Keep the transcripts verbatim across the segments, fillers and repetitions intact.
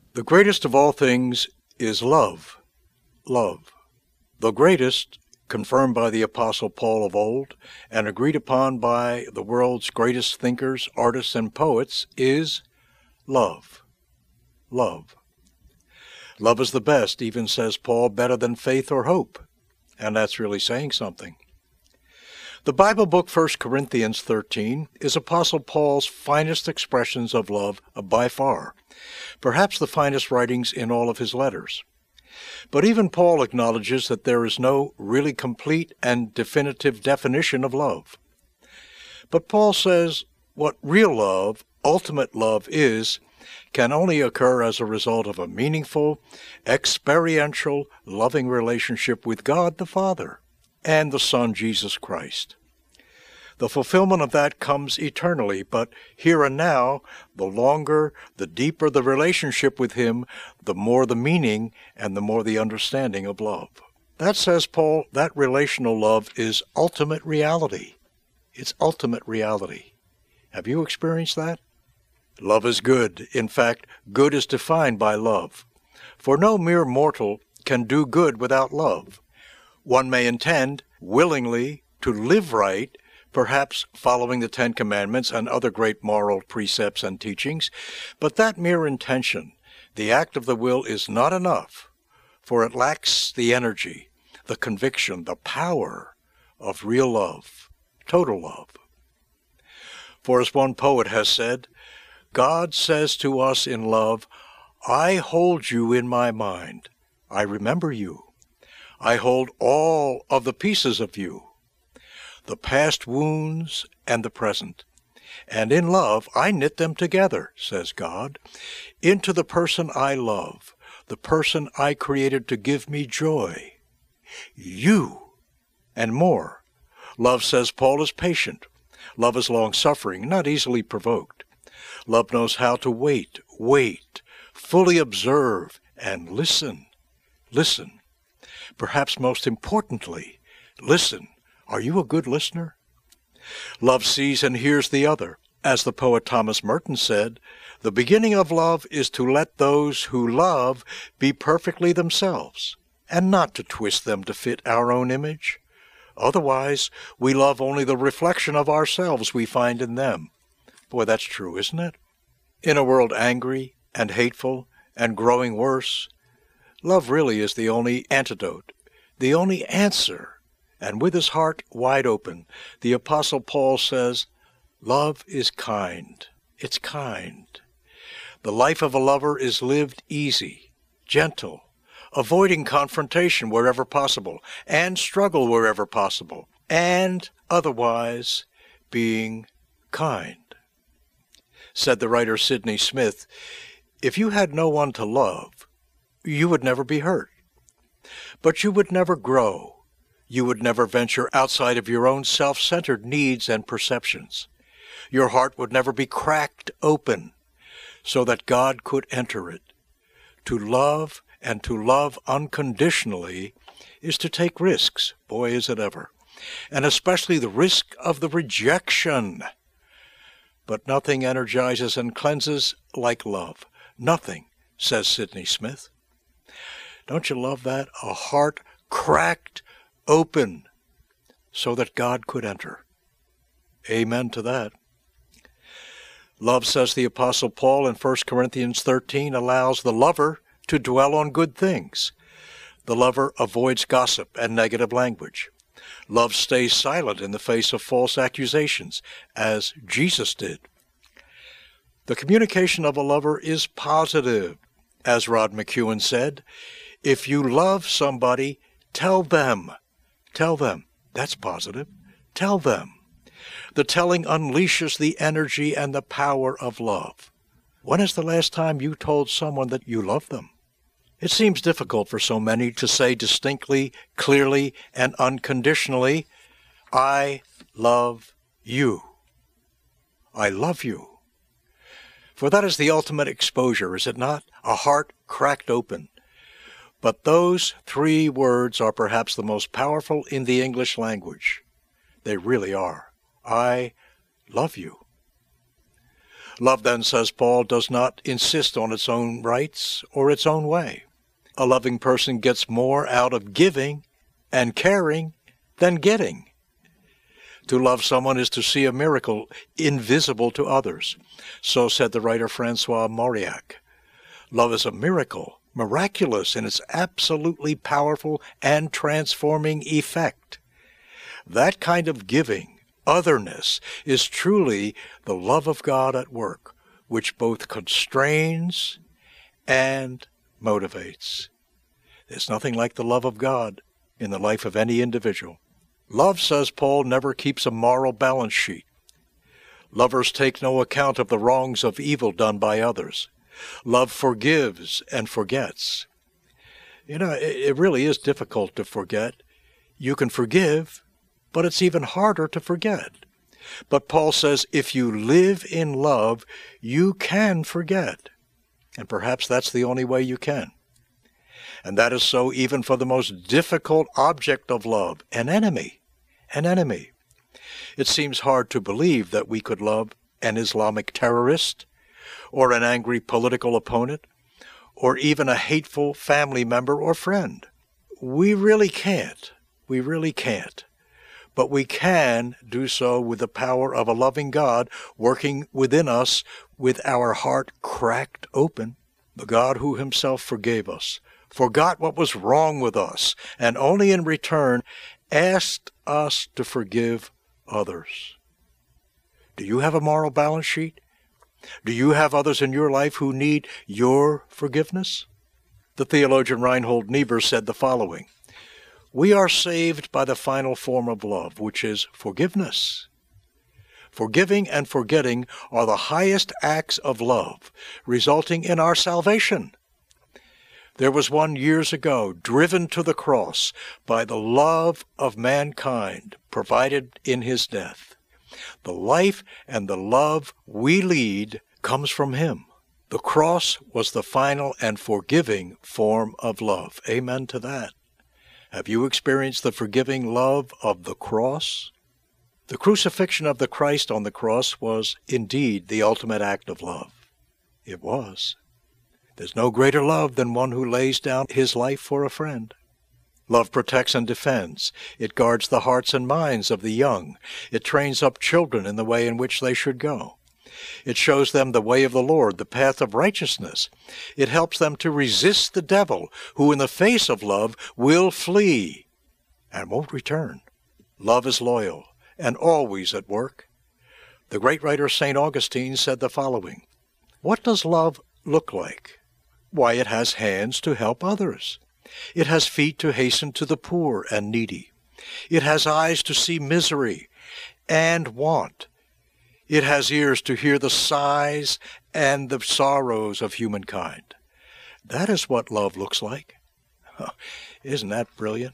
The greatest of all things is love. Love. The greatest, confirmed by the Apostle Paul of old, and agreed upon by the world's greatest thinkers, artists, and poets, is love. Love. Love is the best, even says Paul, better than faith or hope. And that's really saying something. The Bible book First Corinthians thirteen is Apostle Paul's finest expressions of love by far, perhaps the finest writings in all of his letters. But even Paul acknowledges that there is no really complete and definitive definition of love. But Paul says what real love, ultimate love is, can only occur as a result of a meaningful, experiential, loving relationship with God the Father and the Son Jesus Christ. The fulfillment of that comes eternally, but here and now, the longer, the deeper the relationship with Him, the more the meaning and the more the understanding of love. That, says Paul, that relational love is ultimate reality. It's ultimate reality. Have you experienced that? Love is good. In fact, good is defined by love. For no mere mortal can do good without love. One may intend, willingly, to live right, perhaps following the Ten Commandments and other great moral precepts and teachings, but that mere intention, the act of the will, is not enough, for it lacks the energy, the conviction, the power of real love, total love. For as one poet has said, God says to us in love, I hold you in my mind, I remember you. I hold all of the pieces of you, the past wounds and the present. And in love I knit them together, says God, into the person I love, the person I created to give me joy. You, and more. Love, says Paul, is patient. Love is long-suffering, not easily provoked. Love knows how to wait, wait, fully observe, and listen. Listen. Perhaps most importantly, listen. Are you a good listener? Love sees and hears the other. As the poet Thomas Merton said, the beginning of love is to let those who love be perfectly themselves, and not to twist them to fit our own image. Otherwise, we love only the reflection of ourselves we find in them. Boy, that's true, isn't it? In a world angry and hateful and growing worse, love really is the only antidote, the only answer. And with his heart wide open, the Apostle Paul says, love is kind. It's kind. The life of a lover is lived easy, gentle, avoiding confrontation wherever possible, and struggle wherever possible, and otherwise being kind. Said the writer Sidney Smith, if you had no one to love, you would never be hurt. But you would never grow. You would never venture outside of your own self-centered needs and perceptions. Your heart would never be cracked open so that God could enter it. To love and to love unconditionally is to take risks. Boy, is it ever. And especially the risk of the rejection. But nothing energizes and cleanses like love. Nothing, says Sidney Smith. Don't you love that? A heart cracked open so that God could enter. Amen to that. Love, says the Apostle Paul in First Corinthians thirteen, allows the lover to dwell on good things. The lover avoids gossip and negative language. Love stays silent in the face of false accusations, as Jesus did. The communication of a lover is positive. As Rod McEwen said, if you love somebody, tell them. Tell them. That's positive. Tell them. The telling unleashes the energy and the power of love. When is the last time you told someone that you love them? It seems difficult for so many to say distinctly, clearly, and unconditionally, I love you. I love you. For that is the ultimate exposure, is it not? A heart cracked open. But those three words are perhaps the most powerful in the English language. They really are. I love you. Love, then, says Paul, does not insist on its own rights or its own way. A loving person gets more out of giving and caring than getting. To love someone is to see a miracle invisible to others. So said the writer Francois Mauriac. Love is a miracle, miraculous in its absolutely powerful and transforming effect. That kind of giving, otherness, is truly the love of God at work, which both constrains and motivates. There's nothing like the love of God in the life of any individual. Love, says Paul, never keeps a moral balance sheet. Lovers take no account of the wrongs of evil done by others. Love forgives and forgets. You know, it, it really is difficult to forget. You can forgive, but it's even harder to forget. But Paul says if you live in love, you can forget. And perhaps that's the only way you can. And that is so even for the most difficult object of love, an enemy. An enemy. It seems hard to believe that we could love an Islamic terrorist, or an angry political opponent, or even a hateful family member or friend. We really can't. We really can't. But we can do so with the power of a loving God working within us with our heart cracked open. The God who himself forgave us, forgot what was wrong with us, and only in return asked us to forgive others. Do you have a moral balance sheet? Do you have others in your life who need your forgiveness? The theologian Reinhold Niebuhr said the following: "We are saved by the final form of love, which is forgiveness. Forgiving and forgetting are the highest acts of love, resulting in our salvation. There was one years ago driven to the cross by the love of mankind provided in his death. The life and the love we lead comes from him. The cross was the final and forgiving form of love." Amen to that. Have you experienced the forgiving love of the cross? The crucifixion of the Christ on the cross was indeed the ultimate act of love. It was. There's no greater love than one who lays down his life for a friend. Love protects and defends. It guards the hearts and minds of the young. It trains up children in the way in which they should go. It shows them the way of the Lord, the path of righteousness. It helps them to resist the devil, who in the face of love will flee and won't return. Love is loyal and always at work. The great writer Saint Augustine said the following: "What does love look like? Why, it has hands to help others. It has feet to hasten to the poor and needy. It has eyes to see misery and want. It has ears to hear the sighs and the sorrows of humankind." That is what love looks like. Isn't that brilliant?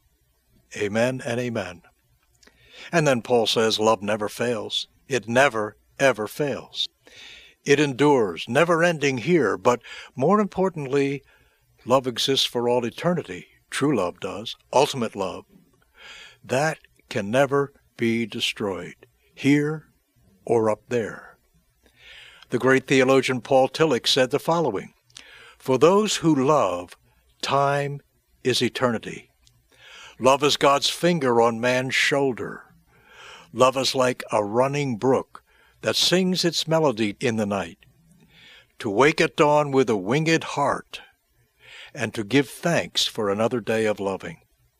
Amen and amen. And then Paul says love never fails. It never, ever fails. It endures, never ending here, but more importantly, love exists for all eternity. True love does. Ultimate love. That can never be destroyed, here or up there. The great theologian Paul Tillich said the following: "For those who love, time is eternity. Love is God's finger on man's shoulder. Love is like a running brook that sings its melody in the night. To wake at dawn with a winged heart, and to give thanks for another day of loving."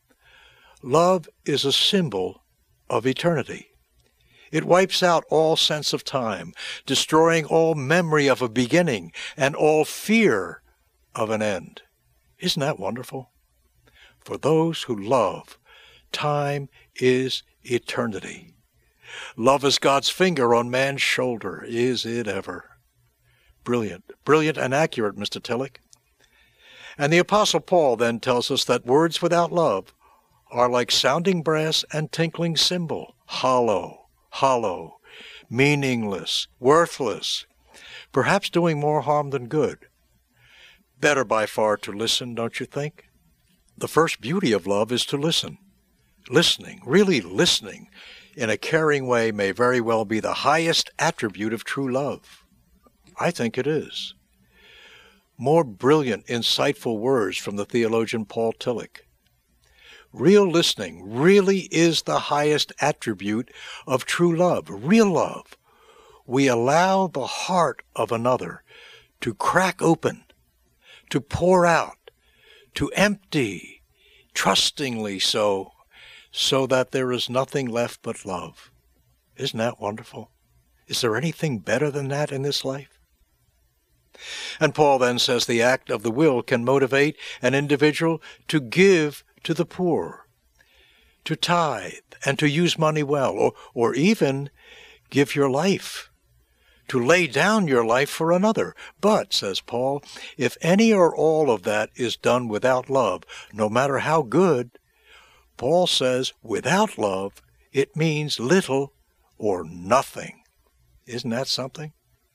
Love is a symbol of eternity. It wipes out all sense of time, destroying all memory of a beginning and all fear of an end. Isn't that wonderful? For those who love, time is eternity. Love is God's finger on man's shoulder. Is it ever? Brilliant, brilliant and accurate, Mister Tillich. And the Apostle Paul then tells us that words without love are like sounding brass and tinkling cymbal, hollow, hollow, meaningless, worthless, perhaps doing more harm than good. Better by far to listen, don't you think? The first beauty of love is to listen. Listening, really listening, in a caring way may very well be the highest attribute of true love. I think it is. More brilliant, insightful words from the theologian Paul Tillich. Real listening really is the highest attribute of true love, real love. We allow the heart of another to crack open, to pour out, to empty, trustingly so, so that there is nothing left but love. Isn't that wonderful? Is there anything better than that in this life? And Paul then says the act of the will can motivate an individual to give to the poor, to tithe, and to use money well, or, or even give your life, to lay down your life for another. But, says Paul, if any or all of that is done without love, no matter how good, Paul says without love, it means little or nothing. Isn't that something?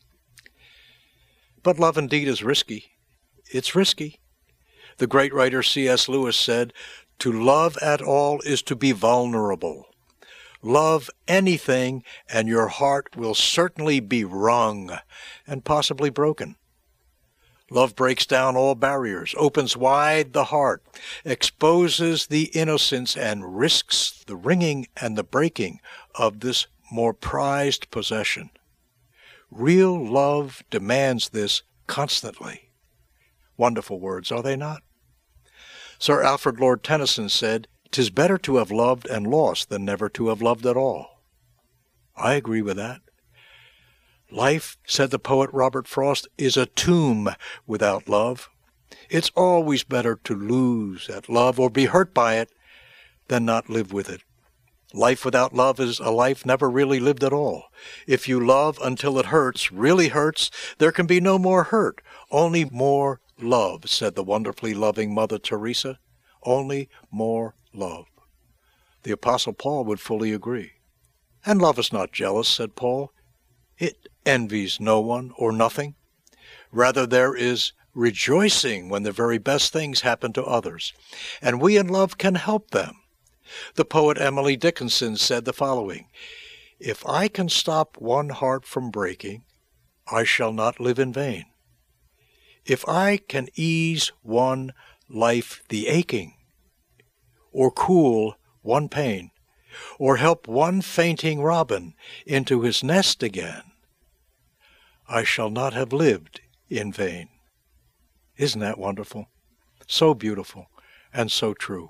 But love indeed is risky. It's risky. The great writer C S Lewis said, "To love at all is to be vulnerable. Love anything, and your heart will certainly be wrung and possibly broken. Love breaks down all barriers, opens wide the heart, exposes the innocence, and risks the wringing and the breaking of this more prized possession. Real love demands this constantly." Wonderful words, are they not? Sir Alfred Lord Tennyson said, "'Tis better to have loved and lost than never to have loved at all." I agree with that. Life, said the poet Robert Frost, is a tomb without love. It's always better to lose at love or be hurt by it than not live with it. Life without love is a life never really lived at all. If you love until it hurts, really hurts, there can be no more hurt, only more love, said the wonderfully loving Mother Teresa. Only more love. The Apostle Paul would fully agree. And love is not jealous, said Paul. It envies no one or nothing. Rather, there is rejoicing when the very best things happen to others, and we in love can help them. The poet Emily Dickinson said the following, "If I can stop one heart from breaking, I shall not live in vain. If I can ease one life the aching, or cool one pain, or help one fainting robin into his nest again, I shall not have lived in vain." Isn't that wonderful? So beautiful and so true.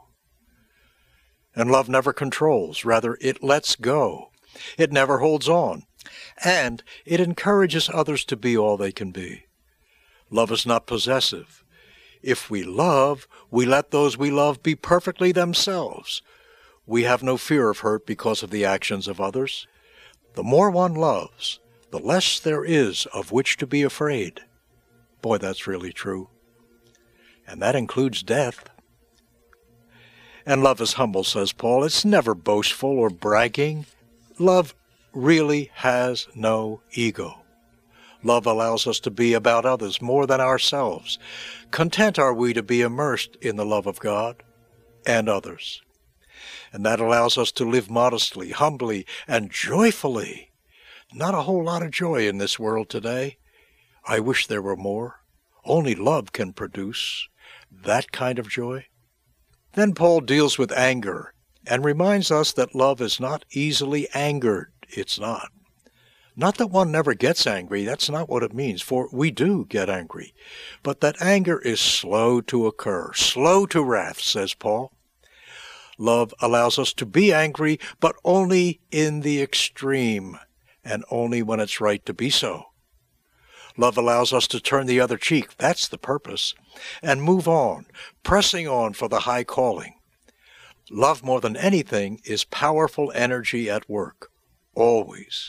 And love never controls. Rather, it lets go. It never holds on. And it encourages others to be all they can be. Love is not possessive. If we love, we let those we love be perfectly themselves. We have no fear of hurt because of the actions of others. The more one loves, the less there is of which to be afraid. Boy, that's really true. And that includes death. And love is humble, says Paul. It's never boastful or bragging. Love really has no ego. Love allows us to be about others more than ourselves. Content are we to be immersed in the love of God and others. And that allows us to live modestly, humbly, and joyfully. Not a whole lot of joy in this world today. I wish there were more. Only love can produce that kind of joy. Then Paul deals with anger and reminds us that love is not easily angered. It's not. Not that one never gets angry. That's not what it means, for we do get angry. But that anger is slow to occur, slow to wrath, says Paul. Love allows us to be angry, but only in the extreme, and only when it's right to be so. Love allows us to turn the other cheek, that's the purpose, and move on, pressing on for the high calling. Love, more than anything, is powerful energy at work, always.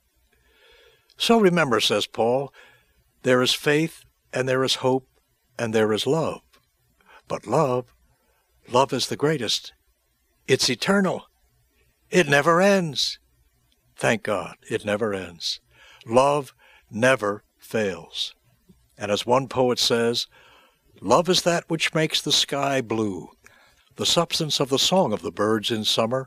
So remember, says Paul, there is faith, and there is hope, and there is love. But love, love is the greatest. It's eternal. It never ends. Thank God, it never ends. Love never fails. And as one poet says, love is that which makes the sky blue, the substance of the song of the birds in summer,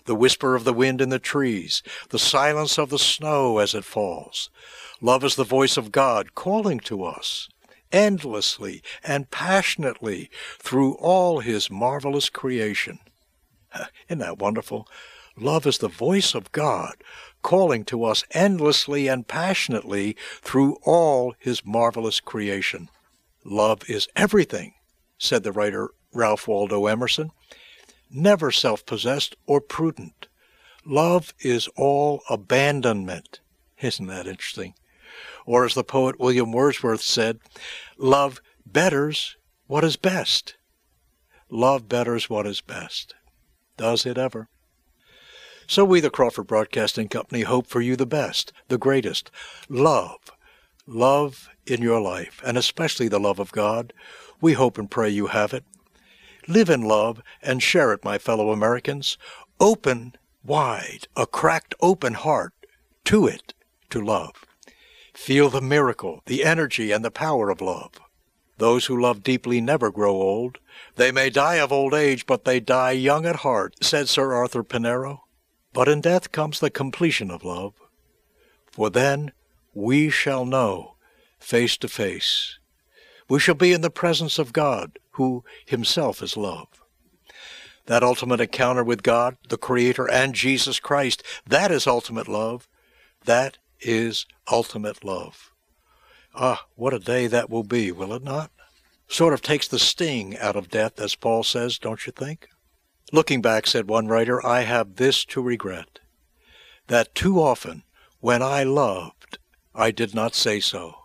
the whisper of the wind in the trees, the silence of the snow as it falls. Love is the voice of God calling to us endlessly and passionately through all his marvelous creation. Isn't that wonderful? Love is the voice of God calling to us endlessly and passionately through all his marvelous creation. Love is everything, said the writer Ralph Waldo Emerson, never self-possessed or prudent. Love is all abandonment. Isn't that interesting? Or as the poet William Wordsworth said, love betters what is best. Love betters what is best. Does it ever? So we, the Crawford Broadcasting Company, hope for you the best, the greatest. Love. Love in your life, and especially the love of God. We hope and pray you have it. Live in love and share it, my fellow Americans. Open wide, a cracked open heart to it, to love. Feel the miracle, the energy, and the power of love. Those who love deeply never grow old. They may die of old age, but they die young at heart, said Sir Arthur Pinero. But in death comes the completion of love. For then we shall know face to face. We shall be in the presence of God, who himself is love. That ultimate encounter with God, the Creator, and Jesus Christ, that is ultimate love. That is ultimate love. Ah, what a day that will be, will it not? Sort of takes the sting out of death, as Paul says, don't you think? Looking back, said one writer, I have this to regret, that too often when I loved, I did not say so.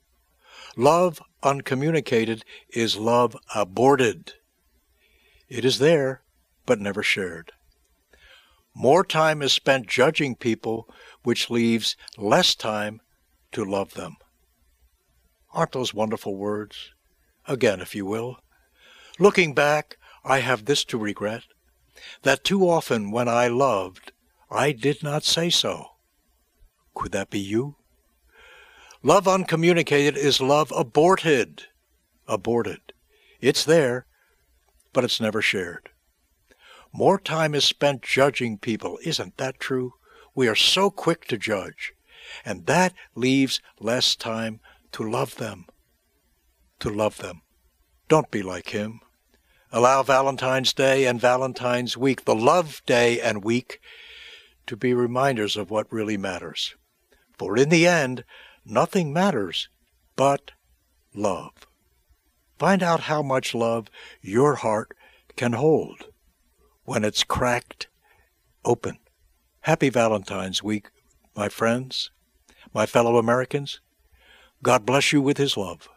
Love uncommunicated is love aborted. It is there, but never shared. More time is spent judging people, which leaves less time to love them. Aren't those wonderful words? Again, if you will. Looking back, I have this to regret, that too often when I loved, I did not say so. Could that be you? Love uncommunicated is love aborted. Aborted. It's there, but it's never shared. More time is spent judging people. Isn't that true? We are so quick to judge, and that leaves less time to love them. To love them. Don't be like him. Allow Valentine's Day and Valentine's Week, the love day and week, to be reminders of what really matters. For in the end, nothing matters but love. Find out how much love your heart can hold when it's cracked open. Happy Valentine's Week, my friends, my fellow Americans. God bless you with his love.